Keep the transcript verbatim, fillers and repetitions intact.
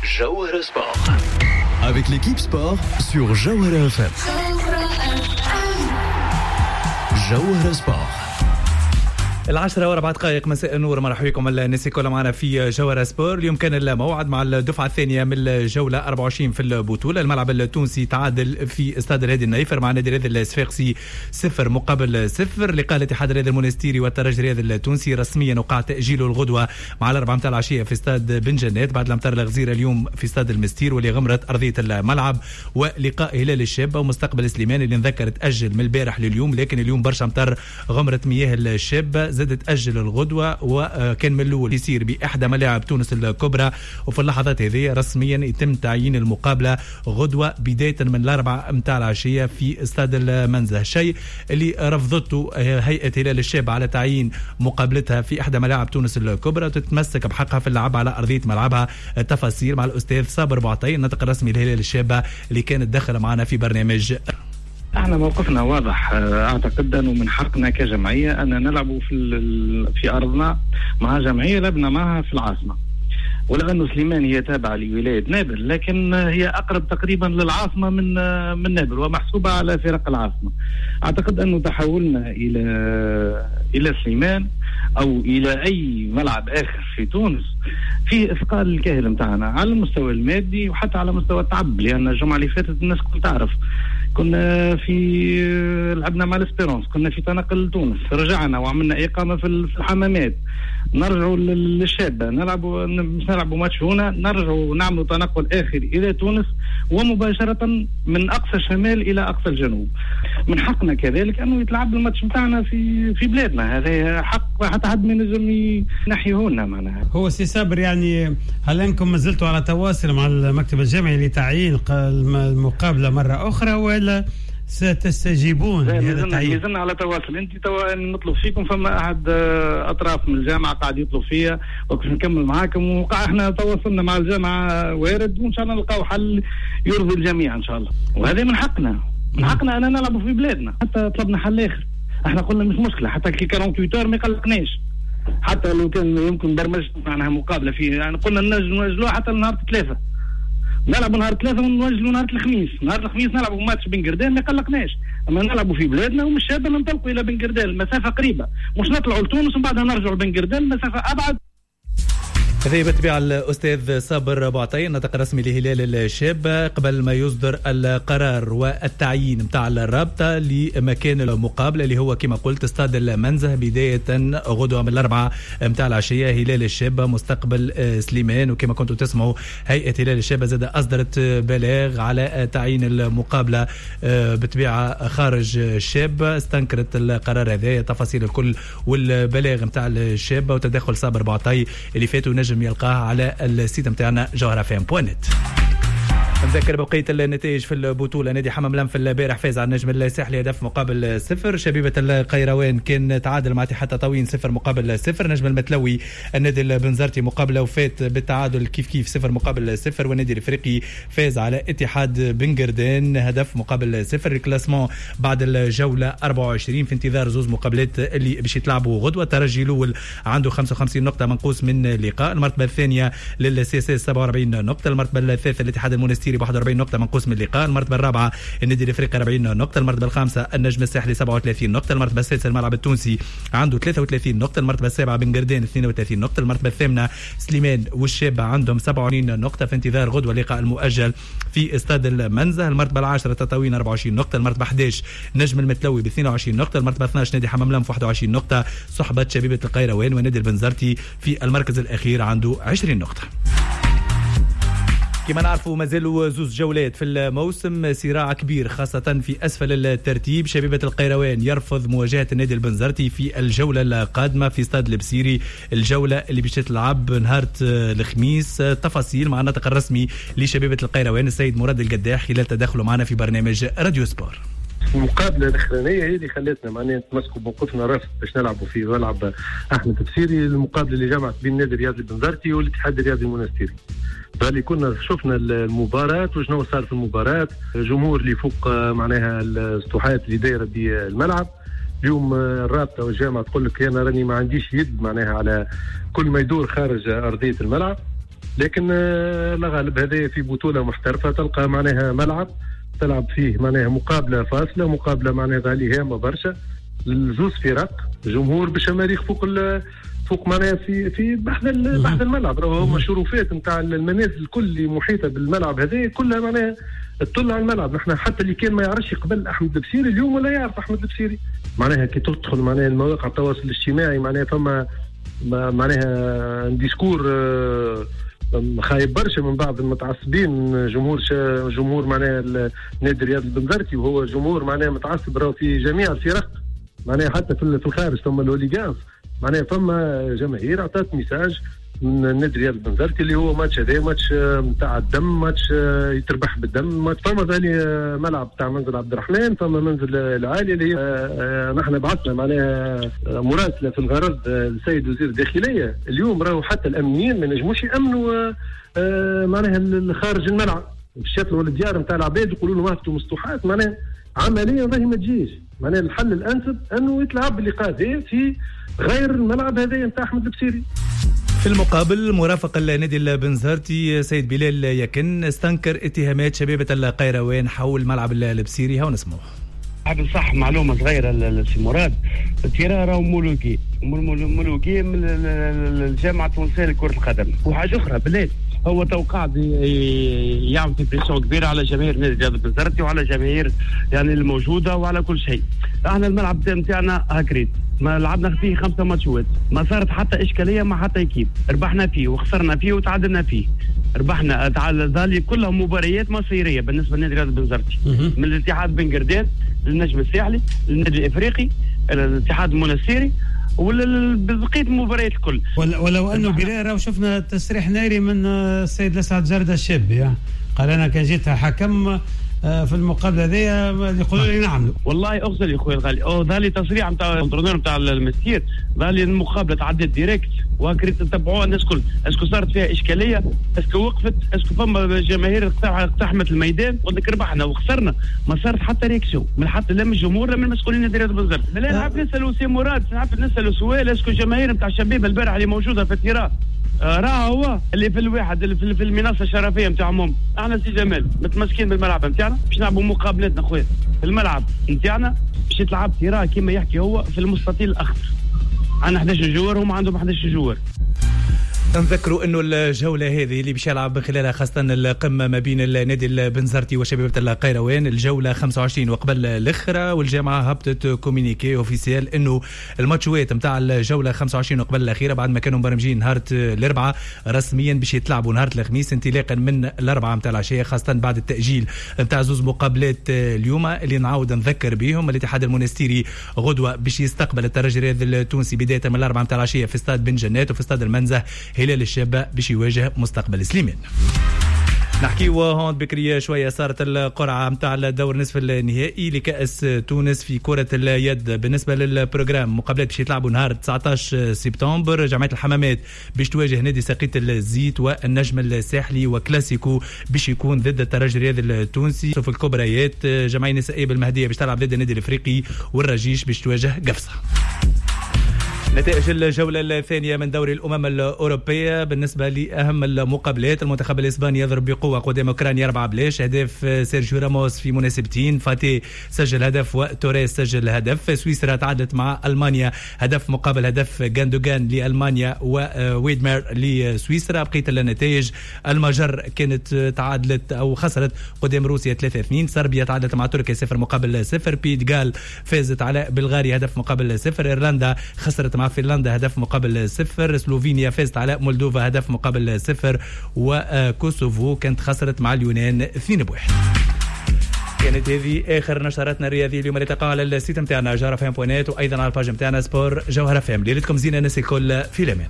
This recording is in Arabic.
Jawhara Sport. Avec l'équipe sport sur Jawhara F M. Jawhara Sport. العشرة وأربع دقائق مساء النور. مرحبا بكم الناس كلها معنا في جوهرة سبور. اليوم كان الموعد مع الدفعة الثانية من الجولة أربعة وعشرين في البطولة. الملعب التونسي تعادل في استاد الهادي النيفر مع نادي الرياضي الصفاقسي صفر مقابل صفر. لقاء الاتحاد الرياضي المونستيري والترجي الرياضي التونسي رسميا وقع تأجيله الغدوة مع الأربعة متاع العشية في استاد بن جنات بعد الأمطار الغزيرة اليوم في استاد المستير واللي غمرت أرضية الملعب. ولقاء هلال الشابة ومستقبل سليمان اللي نذكر تأجل من البارح لليوم، لكن اليوم برشا أمطار غمرت مياه الشابة زادت أجل الغدوة وكان من الأول يصير بإحدى ملاعب تونس الكبرى. وفي اللحظات هذه رسميا يتم تعيين المقابلة غدوة بداية من الأربعة متاع العشية في استاد المنزه، شيء اللي رفضته هيئة هلال الشاب على تعيين مقابلتها في إحدى ملاعب تونس الكبرى وتتمسك بحقها في اللعب على أرضية ملعبها. تفاصيل مع الأستاذ صابر بوعطي الناطق الرسمي لهلال الشابة اللي كانت داخل معنا في برنامج. احنا موقفنا واضح، اعتقد انه من حقنا كجمعيه ان نلعب في في ارضنا مع جمعيه لعبنا معها في العاصمه، ولانه سليمان هي تابعه لولايه نابل لكن هي اقرب تقريبا للعاصمه من من نابل ومحسوبه على فرق العاصمه. اعتقد انه تحولنا الى الى سليمان او الى اي ملعب اخر في تونس في اثقال الكاهل نتاعنا على المستوى المادي وحتى على مستوى التعب، لان الجمعه اللي فاتت الناس كل تعرف كنا في لعبنا مع الاسبيرونس، كنا في تنقل تونس، رجعنا وعملنا اقامه في الحمامات، نرجعوا للشابه نلعبوا مش نلعبوا ماتش هنا، نرجعوا نعملوا تنقل اخر الى تونس ومباشره من اقصى الشمال الى اقصى الجنوب. من حقنا كذلك انه يتلعب الماتش نتاعنا في في بلادنا، هذا حق حتى حد ما نجم ينحيه لنا معناها. هو سي صابر، يعني هل انكم ما زلتوا على تواصل مع المكتب الجامعي لتعيين المقابله مره اخرى ولا ستستجيبون لهذا التعيين؟ مازلنا على تواصل. انت توا نطلب فيكم، فما احد اطراف من الجامعه قاعد يطلب فيا وكيف نكمل معاكم، واحنا تواصلنا مع الجامعه وارد وان شاء الله نلقاو حل يرضي الجميع ان شاء الله. وهذا من حقنا، من حقنا ان نلعبوا في بلادنا. حتى طلبنا حل اخر، احنا قلنا مش مشكله حتى كي ثمانية وأربعين ما يقلقناش، حتى لو كان يمكن برمجت معناها مقابله فيه، يعني قلنا نجلوها حتى نهار ثلاثه، نلعبوا نهار ثلاثة ونوجلوا نهار الخميس. نهار الخميس نلعبوا ماتش بن قردان ما يقلقناش، اما نلعبوا في بلادنا ومش شابه ننطلقوا الى بن قردان، المسافه قريبه، مش نطلعوا لتونس ومن بعدها نرجعوا لبن قردان المسافه ابعد. هذه بتبيع الأستاذ صابر بوعطي الناطق الرسمي لهلال الشاب قبل ما يصدر القرار والتعيين متاع الرابطة لمكان المقابلة اللي هو كما قلت استاد المنزه بداية غدوة من الأربعة متاع العشية. هلال الشاب مستقبل سليمان، وكما كنتوا تسمعوا هيئة هلال الشاب زاد أصدرت بلاغ على تعيين المقابلة بتبيع خارج الشاب، استنكرت القرار هذا تفاصيل الكل والبلاغ متاع الشاب وتدخل صابر بوعطي اللي فاتوا نجم يلقاها على السيت متاعنا جوهرة فام بوينت. نذكر بقية النتائج في البطولة. نادي حمام لم في البارح فاز على النجم الساحلي هدف مقابل صفر. شبيبة القيروان كان تعادل مع اتحاد تطاوين صفر مقابل صفر. نجم المتلوي النادي البنزرتي مقابلة وفات بالتعادل كيف كيف صفر مقابل صفر. والنادي الافريقي فاز على اتحاد بن قردان هدف مقابل صفر. الكلاسمون بعد الجولة أربعة وعشرين في انتظار زوز مقابلات اللي باش يتلعبوا غدوة. الترجي الاول عنده خمسة وخمسين نقطة منقوص من لقاء. المرتبة الثانية للسي اس اس سبعة وأربعين نقطة. المرتبة الثالثة الاتحاد المونستيري واحد وأربعين نقطة منقوص من اللقاء. المرتبة الرابعة النادي الافريقي أربعين نقطة. المرتبة الخامسة النجم الساحلي سبعة وثلاثين نقطة. المرتبة السادسة الملعب التونسي عنده ثلاثة وثلاثين نقطة. المرتبة السابعة بن قردان اثنين وثلاثين نقطة. المرتبة الثامنة سليمان والشابة عندهم سبعة وعشرين نقطة في انتظار غدوة اللقاء المؤجل في استاد المنزه. المرتبة العاشرة تطاوين أربعة وعشرين نقطة. المرتبة أحد عشر نجم المتلوي ب اثنين وعشرين نقطة. المرتبة اثني عشر نادي حمام لم واحد وعشرين نقطة. صحبة شبيبة القيروان ونادي البنزرتي في المركز الأخير عنده عشرين نقطة. كما نعرفوا مازالوا زوز جولات في الموسم، صراع كبير خاصة في أسفل الترتيب. شبيبة القيروان يرفض مواجهة النادي البنزرتي في الجولة القادمة في استاد البسيري، الجولة اللي باش تلعب نهار الخميس. تفاصيل مع الناطق الرسمي لشبيبة القيروان السيد مراد القداح خلال تدخله معنا في برنامج راديو سبور. المقابله الاخرانيه هي اللي خلتنا معناها نتمسكوا بموقفنا رفض باش نلعبوا في ملعب احمد البسيري، المقابله اللي جمعت بين النادي الرياضي البنزرتي والاتحاد الرياضي المونستيري. فاللي كنا شفنا المباراه وشنو صار في المباراه، جمهور اللي فوق معناها السطوحات اللي دايره بالملعب. اليوم الرابطه والجامعه تقول لك انا راني ما عنديش يد معناها على كل ما يدور خارج ارضيه الملعب. لكن لا غالب هذا في بطوله محترفه تلقى معناها ملعب تلعب فيه معناها مقابله فاصله مقابله معناها غاليه هامه برشا الزوز فرق جمهور بالشماريخ فوق فوق معناها في في بحث بحث الملعب راهو هما شروفات نتاع المنازل الكل اللي محيطه بالملعب هذا كلها معناها تطل على الملعب. نحن حتى اللي كان ما يعرفش قبل احمد البصيري اليوم ولا يعرف احمد البصيري معناها كي تدخل معناها المواقع التواصل الاجتماعي معناها فما معناها ديسكور خايب برشا من بعض المتعصبين جمهور شا جمهور معناها نادي رياض البنزرتي وهو جمهور معناها متعصب راهو في جميع الفرق معناها حتى في الخارج ثم الهوليغانز معناها فما جماهير اعطت ميساج من نادي رياض البنزرتي اللي هو ماتش هذا ماتش نتاع الدم ماتش يتربح بالدم ماتش فما ثاني ملعب تاع منزل عبد الرحمن فما منزل العالي اللي هي نحن بعثنا معناها مراسله في الغرض السيد وزير الداخليه اليوم راهو حتى الامنيين ما نجموش يامنوا معناها خارج الملعب شافوا الديار نتاع العباد يقولوا له وقفتوا مسطوحات معناها عمليا راهي ما تجيش معناها الحل الانسب انه يتلعب اللقاء هذا في غير الملعب هذا نتاع احمد البصيري. في المقابل مرافق النادي البنزرتي سيد بلال يكن استنكر اتهامات شبيبة القيروان حول ملعب البصيري ها ونسمعه. حاب صح معلومة صغيرة للسي مراد التيران راهو مولوكي مولوكي من الجامعة التونسية لكرة القدم وحاجة أخرى بلاد هو توقع يعمل في بريسيون كبيرة على جماهير نادي رياض البنزرتي وعلى جماهير يعني الموجودة وعلى كل شيء. احنا الملعب نتاعنا هكريت ما لعبنا فيه خمسة ماتشات ما صارت حتى إشكالية مع حتى يكيب ربحنا فيه وخسرنا فيه وتعادلنا فيه ربحنا تعادل كلها مباريات مصيرية بالنسبة لنادي رياض البنزرتي من الاتحاد بن قردان للنجم الساحلي للنادي الإفريقي الاتحاد المنستيري وبقية المباريات الكل. ولو أنه بلال وشفنا تصريح ناري من السيد لسعد جردة الشابي يعني. قال أنا كان جيت حكم في المقابله ذي يقولوا لي نعم والله اغسل يا اخوي الغالي او ذا لي تصريح نتاع الكونترولور نتاع المسير ذا لي المقابله تعدت ديريكت وكريت نتبعوها الناس الكل اسكو صارت فيها اشكاليه اسكو وقفت اسكو فما جماهير اقتحمت الميدان قلت لك ربحنا وخسرنا ما صارت حتى رياكسيون من حتى لا من الجمهور لا من المسؤولين نادي رياض البنزرتي. لا نعرف نسالوا سي مراد نعرف نسالوا سؤال اسكو الجماهير نتاع الشباب البارح اللي موجوده في التيران راه هو اللي في الواحد اللي في المنصه الشرفيه نتاعهم احنا سي جمال متمسكين بالملعب نتاعنا باش نلعبوا مقابلتنا خويا في الملعب نتاعنا باش تلعب تيرا كما يحكي هو في المستطيل الاخضر عندنا احد عشر جوار هم عندهم احد عشر جوار. نذكروا انه الجوله هذه اللي باش يلعب من خلالها خاصه القمه ما بين النادي البنزرتي وشبيبه القيروان الجوله خمسة وعشرين وقبل الاخرى والجامعه هبطت كومينيكي اوفيسيال انه الماتشات نتاع الجوله خمسة وعشرين وقبل الاخيره بعد ما كانوا مبرمجين نهار الاربعاء رسميا باش يتلعبوا نهار الخميس انطلاقا من الاربعاء نتاع العشيه خاصه بعد التاجيل نتاع زوز مقابلات اليوم اللي نعاود نذكر بهم. الاتحاد المنستيري غدوه باش يستقبل الترجي الرياضي التونسي بدايه من الاربعاء نتاع العشيه في استاد بن جنات وفي استاد المنزه هلال الشابة باش يواجه مستقبل سليمان. نحكيو هون بكرية شوية صارت القرعة متاع الدور نصف النهائي لكأس تونس في كرة اليد. بالنسبة للبروجرام مقابلات باش يتلعبوا نهار تسعة عشر سبتمبر جمعية الحمامات باش تواجه نادي ساقية الزيت والنجم الساحلي وكلاسيكو باش يكون ضد الترجي الرياضي التونسي. في الكبريات جمعية النسائية بالمهدية باش تلعب ضد النادي الافريقي والرجيش باش تواجه قفصة. نتائج الجولة الثانية من دوري الأمم الأوروبية بالنسبة لأهم المقابلات المنتخب الإسباني يضرب بقوة قدام أوكرانيا أربعة بلاش أهداف سيرجيو راموس في مناسبتين فاتي سجل هدف وتوريس سجل هدف. سويسرا تعادلت مع ألمانيا هدف مقابل هدف جاندوغان لألمانيا وويدمير لسويسرا. بقية النتائج المجر كانت تعادلت أو خسرت قدام روسيا ثلاثة اثنين. صربيا تعادلت مع تركيا صفر مقابل صفر. بيدغال فازت على بلغاريا هدف مقابل صفر. إيرلندا خسرت مع فنلندا هدف مقابل صفر. سلوفينيا فازت على مولدوفا هدف مقابل صفر. وكوسوفو كانت خسرت مع اليونان اثنين بواحد. كانت هذه اخر نشراتنا الرياضيه اليوم اللي تقع على السيت نتاعنا جوهر اف ام بوينت وايضا على الباج نتاعنا سبور جوهر اف ام. ليلتكم زينه الناس الكل في الامان.